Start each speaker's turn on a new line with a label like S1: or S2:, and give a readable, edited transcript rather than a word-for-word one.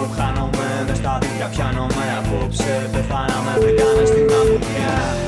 S1: χάνομαι, μες στα δίκτυα πιάνομαι. Απόψε πεθάναμε, βρήκαμε στην αμμουδιά.